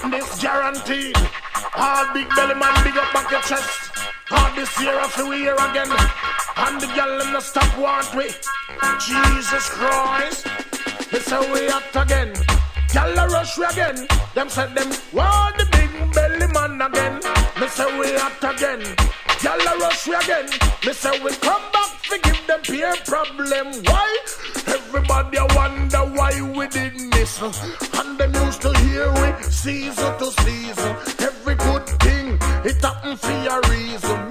This guaranteed. All big belly man, big up back your chest. All this year I feel we here again. And the girl them not stop want we. Jesus Christ. They say we act again. Girl a rush we again. Them said them want the big belly man again. Me say we act again. Girl a rush we again. Me say we come back to give them peer problem. Why? Everybody wonder why we did miss. And them used to hear we season to season. Every good thing it happen for a reason.